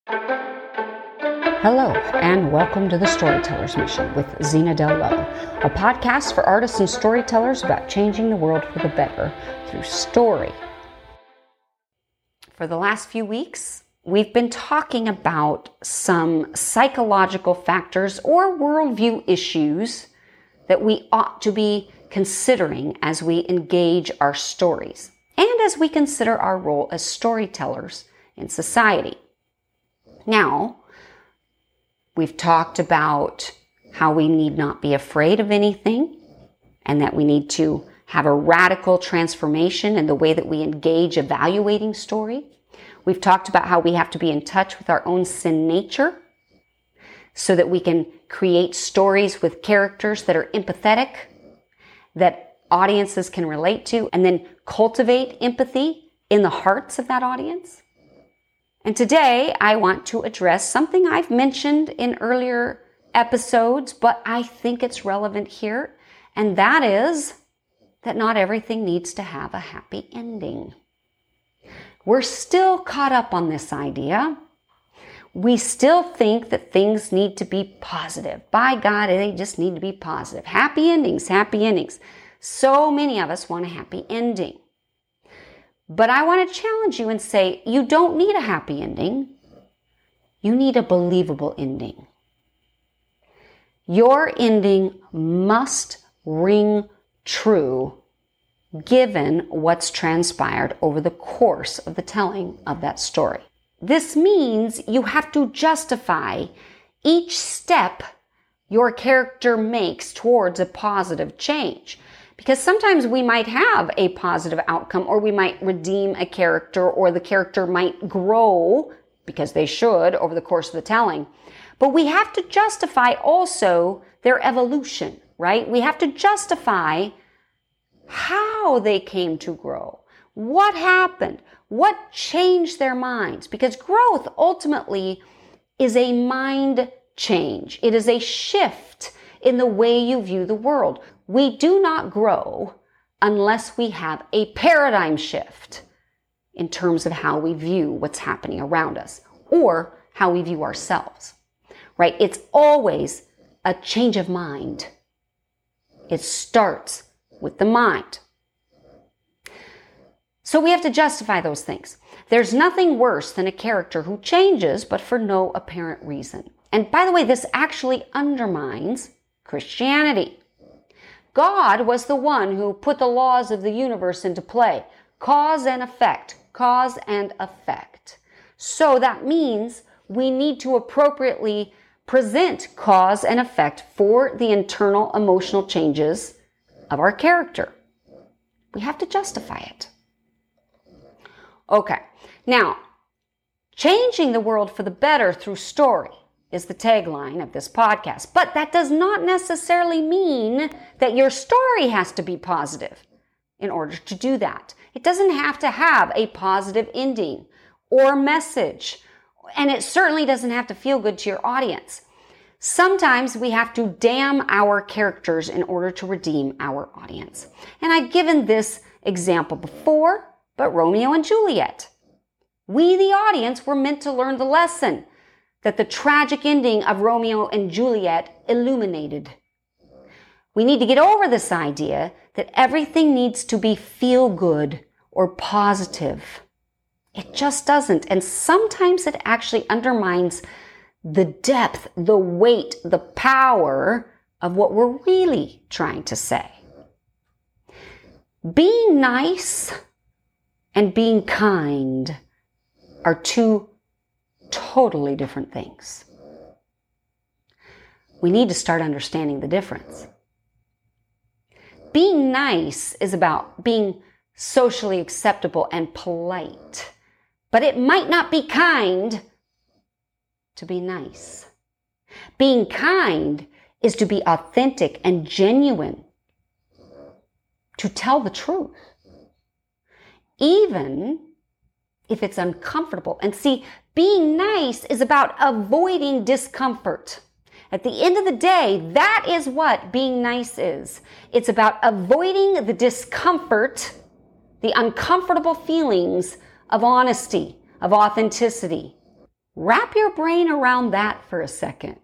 Hello, and welcome to The Storyteller's Mission with Zena Del Lowe, a podcast for artists and storytellers about changing the world for the better through story. For the last few weeks, we've been talking about some psychological factors or worldview issues that we ought to be considering as we engage our stories and as we consider our role as storytellers in society. Now, we've talked about how we need not be afraid of anything and that we need to have a radical transformation in the way that we engage evaluating story. We've talked about how we have to be in touch with our own sin nature so that we can create stories with characters that are empathetic, that audiences can relate to, and then cultivate empathy in the hearts of that audience. And today I want to address something I've mentioned in earlier episodes, but I think it's relevant here, and that is that not everything needs to have a happy ending. We're still caught up on this idea. We still think that things need to be positive. By God, they just need to be positive. Happy endings, happy endings. So many of us want a happy ending. But I want to challenge you and say, you don't need a happy ending. You need a believable ending. Your ending must ring true given what's transpired over the course of the telling of that story. This means you have to justify each step your character makes towards a positive change. Because sometimes we might have a positive outcome, or we might redeem a character, or the character might grow, because they should, over the course of the telling. But we have to justify also their evolution, right? We have to justify how they came to grow. What happened? What changed their minds? Because growth ultimately is a mind change. It is a shift in the way you view the world. We do not grow unless we have a paradigm shift in terms of how we view what's happening around us or how we view ourselves, right? It's always a change of mind. It starts with the mind. So we have to justify those things. There's nothing worse than a character who changes but for no apparent reason. And by the way, this actually undermines Christianity. God was the one who put the laws of the universe into play. Cause and effect. Cause and effect. So that means we need to appropriately present cause and effect for the internal emotional changes of our character. We have to justify it. Okay. Now, changing the world for the better through story is the tagline of this podcast. But that does not necessarily mean that your story has to be positive in order to do that. It doesn't have to have a positive ending or message. And it certainly doesn't have to feel good to your audience. Sometimes we have to damn our characters in order to redeem our audience. And I've given this example before, but Romeo and Juliet. We, the audience, were meant to learn the lesson that the tragic ending of Romeo and Juliet illuminated. We need to get over this idea that everything needs to be feel-good or positive. It just doesn't. And sometimes it actually undermines the depth, the weight, the power of what we're really trying to say. Being nice and being kind are two totally different things. We need to start understanding the difference. Being nice is about being socially acceptable and polite, but it might not be kind to be nice. Being kind is to be authentic and genuine, to tell the truth, even if it's uncomfortable. And see, being nice is about avoiding discomfort. At the end of the day, that is what being nice is. It's about avoiding the discomfort, the uncomfortable feelings of honesty, of authenticity, Wrap your brain around that for a second.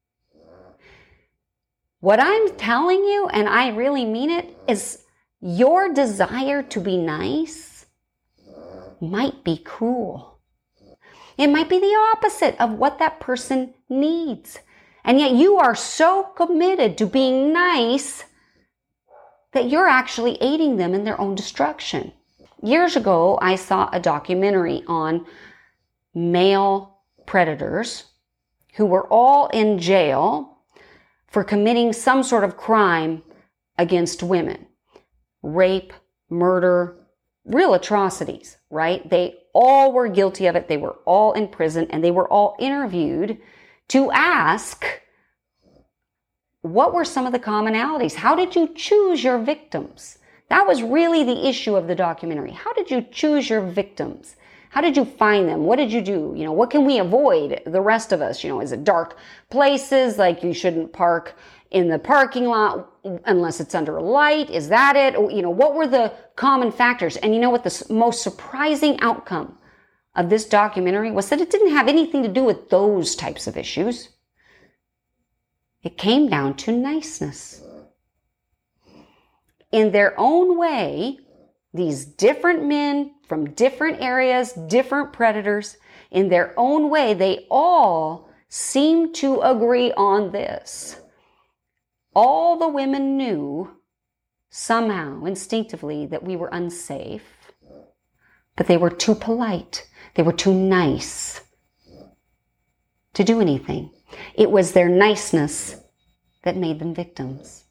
What I'm telling you, and I really mean it, is your desire to be nice might be cruel. It might be the opposite of what that person needs. And yet you are so committed to being nice that you're actually aiding them in their own destruction. Years ago, I saw a documentary on male predators who were all in jail for committing some sort of crime against women. Rape, murder, real atrocities, right? They all were guilty of it. They were all in prison, and they were all interviewed to ask, what were some of the commonalities? How did you choose your victims? That was really the issue of the documentary. How did you choose your victims? How did you find them? What did you do? What can we avoid, the rest of us? Is it dark places, like you shouldn't park in the parking lot unless it's under a light? Is that it? What were the common factors? And what the most surprising outcome of this documentary was? That it didn't have anything to do with those types of issues. It came down to niceness. In their own way, these different men from different areas, different predators, in their own way, they all seem to agree on this. All the women knew somehow, instinctively, that we were unsafe, but they were too polite. They were too nice to do anything. It was their niceness that made them victims.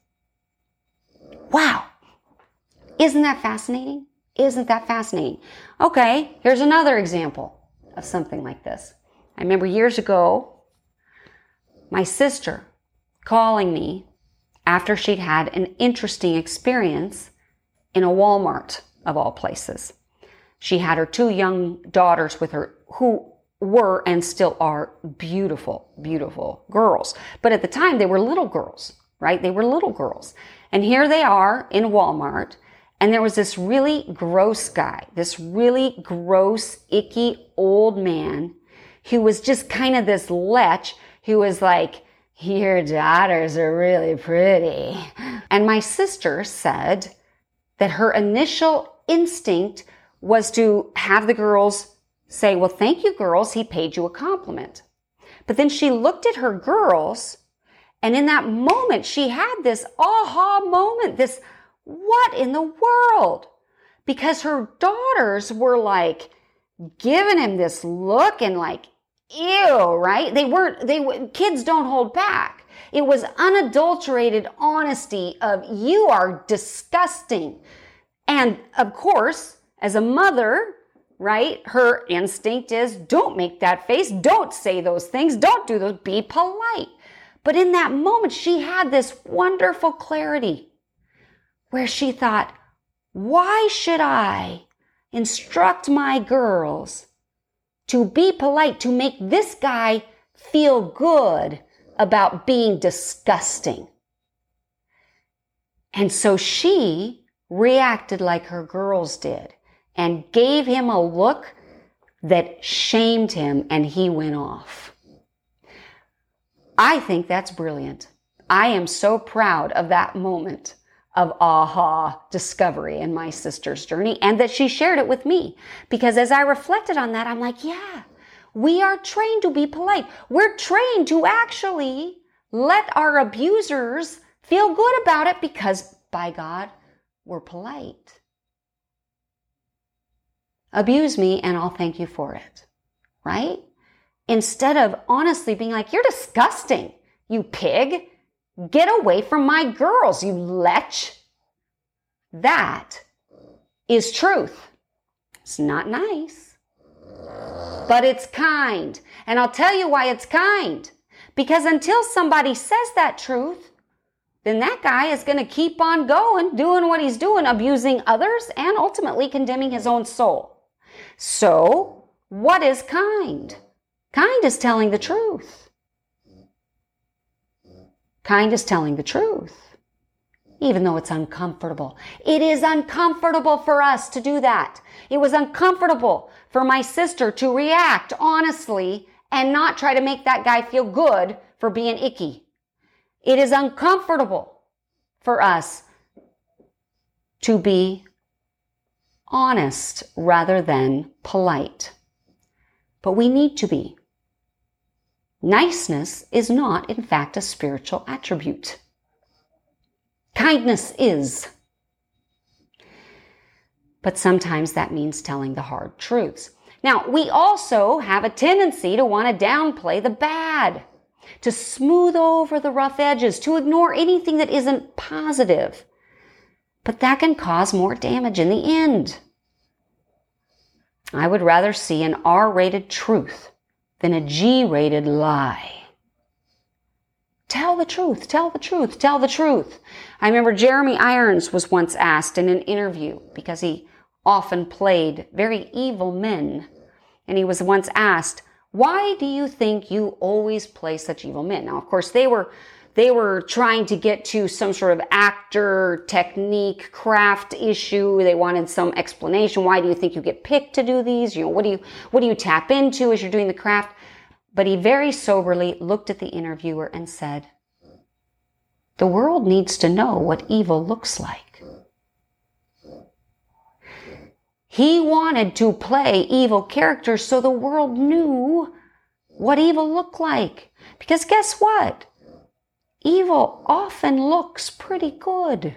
Wow! Isn't that fascinating? Isn't that fascinating? Okay, here's another example of something like this. I remember years ago, my sister calling me after she'd had an interesting experience in a Walmart, of all places. She had her 2 young daughters with her who were and still are beautiful, beautiful girls. But at the time, they were little girls, right? They were little girls. And here they are in Walmart. And there was this really gross guy, this really gross, icky old man who was just kind of this lech who was like, your daughters are really pretty. And my sister said that her initial instinct was to have the girls say, well, thank you, girls, he paid you a compliment. But then she looked at her girls, and in that moment, she had this aha moment, this what in the world? Because her daughters were like giving him this look and like, ew, right? Kids don't hold back. It was unadulterated honesty of, you are disgusting. And of course, as a mother, right, her instinct is, don't make that face, don't say those things, don't do those, be polite. But in that moment, she had this wonderful clarity where she thought, why should I instruct my girls to be polite, to make this guy feel good about being disgusting? And so she reacted like her girls did and gave him a look that shamed him, and he went off. I think that's brilliant. I am so proud of that moment of aha discovery in my sister's journey, and that she shared it with me. Because as I reflected on that, I'm like, yeah, we are trained to be polite. We're trained to actually let our abusers feel good about it because, by God, we're polite. Abuse me and I'll thank you for it, right? Instead of honestly being like, you're disgusting, you pig. Get away from my girls, you lech. That is truth. It's not nice, but it's kind. And I'll tell you why it's kind. Because until somebody says that truth, then that guy is going to keep on going, doing what he's doing, abusing others, and ultimately condemning his own soul. So, what is kind? Kind is telling the truth. Kind is telling the truth, even though it's uncomfortable. It is uncomfortable for us to do that. It was uncomfortable for my sister to react honestly and not try to make that guy feel good for being icky. It is uncomfortable for us to be honest rather than polite. But we need to be. Niceness is not, in fact, a spiritual attribute. Kindness is. But sometimes that means telling the hard truths. Now, we also have a tendency to want to downplay the bad, to smooth over the rough edges, to ignore anything that isn't positive. But that can cause more damage in the end. I would rather see an R-rated truth than a G-rated lie. Tell the truth, tell the truth, tell the truth. I remember Jeremy Irons was once asked in an interview, because he often played very evil men, and he was once asked, why do you think you always play such evil men? Now, of course, they were trying to get to some sort of actor technique, craft issue. They wanted some explanation. Why do you think you get picked to do these? What do you tap into as you're doing the craft? But he very soberly looked at the interviewer and said, the world needs to know what evil looks like. He wanted to play evil characters so the world knew what evil looked like. Because guess what? Evil often looks pretty good.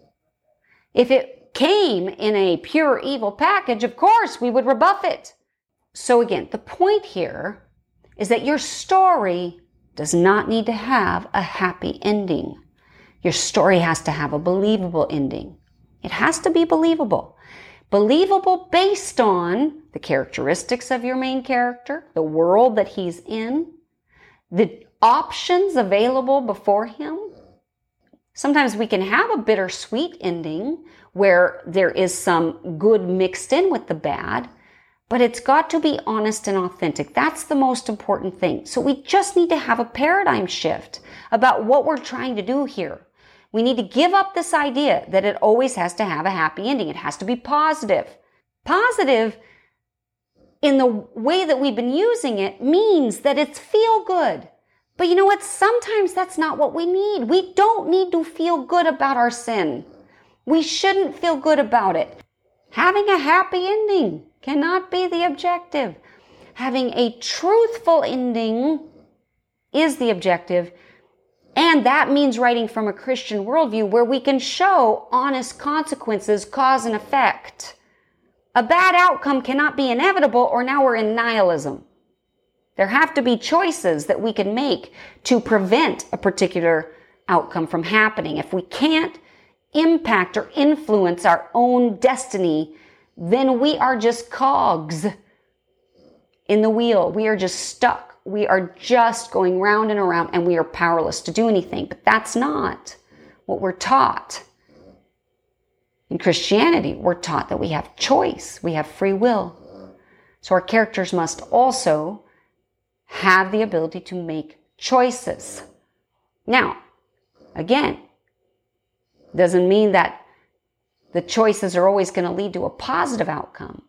If it came in a pure evil package, of course, we would rebuff it. So again, the point here is that your story does not need to have a happy ending. Your story has to have a believable ending. It has to be believable. Believable based on the characteristics of your main character, the world that he's in, the options available before him. Sometimes we can have a bittersweet ending where there is some good mixed in with the bad, but it's got to be honest and authentic. That's the most important thing. So we just need to have a paradigm shift about what we're trying to do here. We need to give up this idea that it always has to have a happy ending. It has to be positive. Positive in the way that we've been using it means that it's feel good. But you know what? Sometimes that's not what we need. We don't need to feel good about our sin. We shouldn't feel good about it. Having a happy ending cannot be the objective. Having a truthful ending is the objective. And that means writing from a Christian worldview where we can show honest consequences, cause and effect. A bad outcome cannot be inevitable, or now we're in nihilism. There have to be choices that we can make to prevent a particular outcome from happening. If we can't impact or influence our own destiny, then we are just cogs in the wheel. We are just stuck. We are just going round and around, and we are powerless to do anything. But that's not what we're taught. In Christianity, we're taught that we have choice. We have free will. So our characters must also have the ability to make choices. Now, again, doesn't mean that the choices are always going to lead to a positive outcome.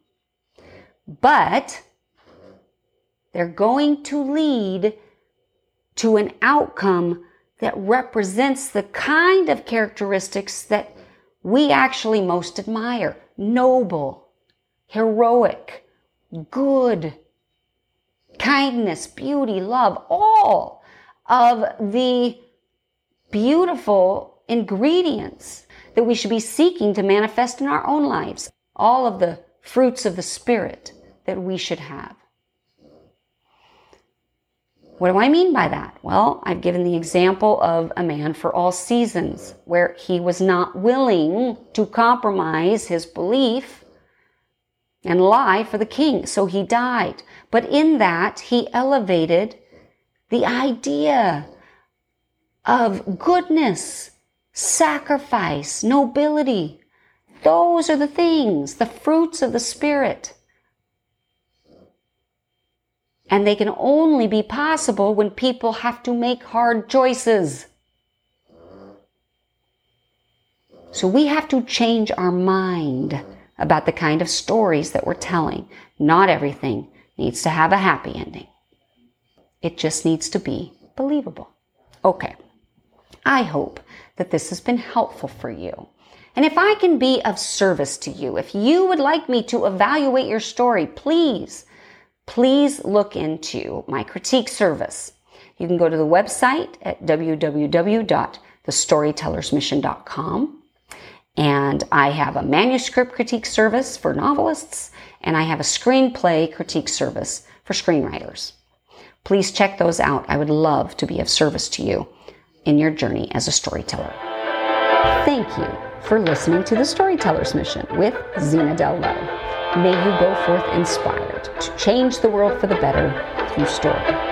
But they're going to lead to an outcome that represents the kind of characteristics that we actually most admire. Noble, heroic, good, kindness, beauty, love, all of the beautiful ingredients that we should be seeking to manifest in our own lives. All of the fruits of the Spirit that we should have. What do I mean by that? Well, I've given the example of A Man for All Seasons, where he was not willing to compromise his belief and lie for the king, so he died. But in that, he elevated the idea of goodness, sacrifice, nobility. Those are the things, the fruits of the Spirit. And they can only be possible when people have to make hard choices. So we have to change our mind about the kind of stories that we're telling. Not everything needs to have a happy ending. It just needs to be believable. Okay. I hope that this has been helpful for you. And if I can be of service to you, if you would like me to evaluate your story, please look into my critique service. You can go to the website at www.thestorytellersmission.com. And I have a manuscript critique service for novelists, and I have a screenplay critique service for screenwriters. Please check those out. I would love to be of service to you in your journey as a storyteller. Thank you for listening to The Storyteller's Mission with Zena Del Lowe. May you go forth inspired to change the world for the better through story.